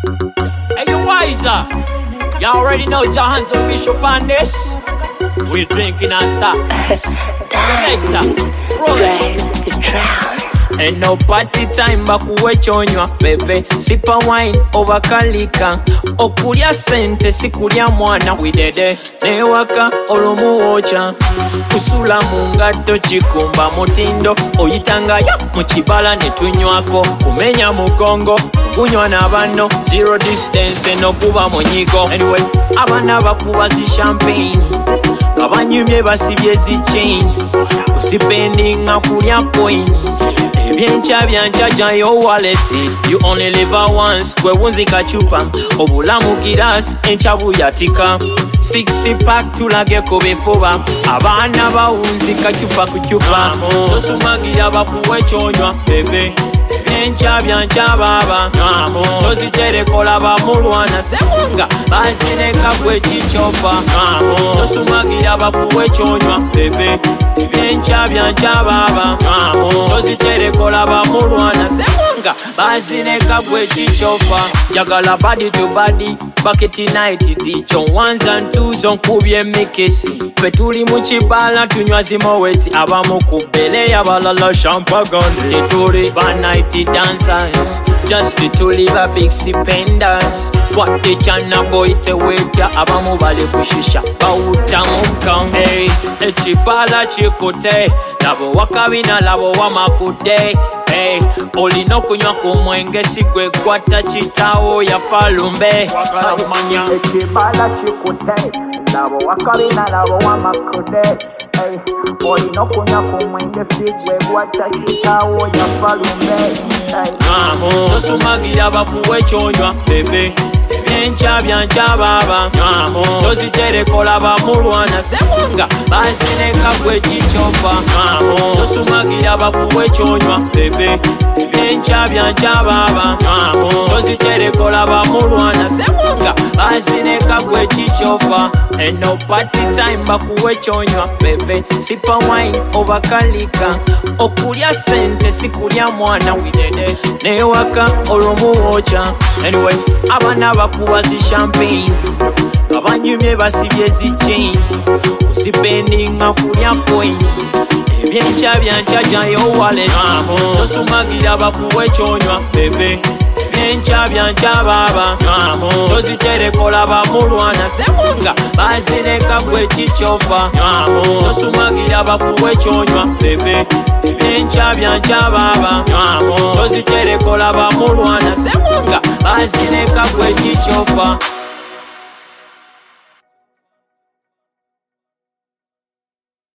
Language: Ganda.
Hey, you wiser. You already know Jahan's official on this. We're drinking and stop. Selector, roll it. The drowns. Ain't no party time bakuwe chonywa bebe sipa wine obakalika okulya sente sikulya mwana widede newaka olomuwocha kusula mungato chikumba mutindo oyitangayo mukibala netunywako kumenya mukongo kunywa nabano zero distance no kuba munyiko anyway abana bakuba zi champagne ngabanyumye basibye zi chain kusipendinga kulya coin ebyencha byanchaja yo wallet you only live once kwe wunzika chupa obulamu giras enchabu yatika 6 pack tulageko befuba abana bawunzika chupa ku chupa tosumagira bakuwe chonywa bebe ebyencha byancha baba tozitere kola bamulwana semunga basineka kwe chichopa tosumagira bakuwe chonywa bebe ebyencha byancha baba tozitere kola bamulwana semunga basineka kwe chichopa jagala body to body bucket night dicho ones and twos onkubye mikesi petuli muchibala tunywa zimoweti abamu kubele abalala champagne teturi ba night dancers just to live a big sipenders what the chana boy te wetya abamu bale kushisha bawuta mukang hey echibala chikote labo wakabina labo wamakude hey olino kunywa kumwenge sigwe kwata chitawo ya falumbe wakamanya echibala chikote labo wakabina labo wamakude hey olino kunywa kumwenge sigwe kwata chitawo ya falumbe hey tosumagira bakuwe chonywa bebe ebyencha byancha baba tozitere kola bamulwana semunga basineka kwe chichopa tosumagira bakuwe chonywa bebe ebyencha byancha baba tozitere kola bamulwana semunga basineka kwe chichopa and no party time bakuwe chonywa bebe sipa wine obakalika okulya sente sikulya mwana widede newaka olomuwocha anyway abana bakuba zi champagne abanyumye basibye zi chain kusipendinga kulya coin ebyencha byanchaja yo wallet tosumagira bakuwe chonywa bebe ebyencha byancha baba tozitere kola bamulwana semunga basineka kwe chichopa tosumagira bakuwe chonywa bebe ebyencha byancha baba tozitere kola bamulwana semunga basineka kwe chichopa